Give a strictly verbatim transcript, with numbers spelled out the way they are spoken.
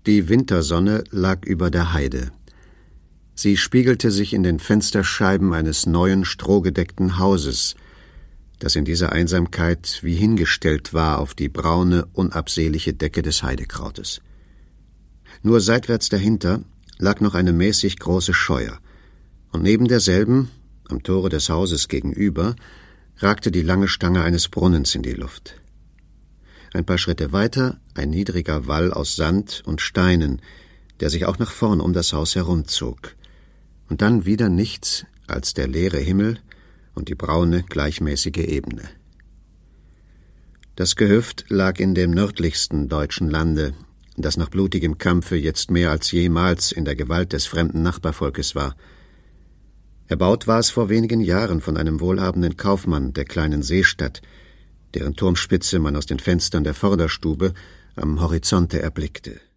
Die Wintersonne lag über der Heide. Sie spiegelte sich in den Fensterscheiben eines neuen, strohgedeckten Hauses, das in dieser Einsamkeit wie hingestellt war auf die braune, unabsehliche Decke des Heidekrautes. Nur seitwärts dahinter lag noch eine mäßig große Scheuer, und neben derselben, am Tore des Hauses gegenüber, ragte die lange Stange eines Brunnens in die Luft. Ein paar Schritte weiter ein niedriger Wall aus Sand und Steinen, der sich auch nach vorn um das Haus herumzog, und dann wieder nichts als der leere Himmel und die braune, gleichmäßige Ebene. Das Gehöft lag in dem nördlichsten deutschen Lande, das nach blutigem Kampfe jetzt mehr als jemals in der Gewalt des fremden Nachbarvolkes war. Erbaut war es vor wenigen Jahren von einem wohlhabenden Kaufmann der kleinen Seestadt, deren Turmspitze man aus den Fenstern der Vorderstube am Horizonte erblickte.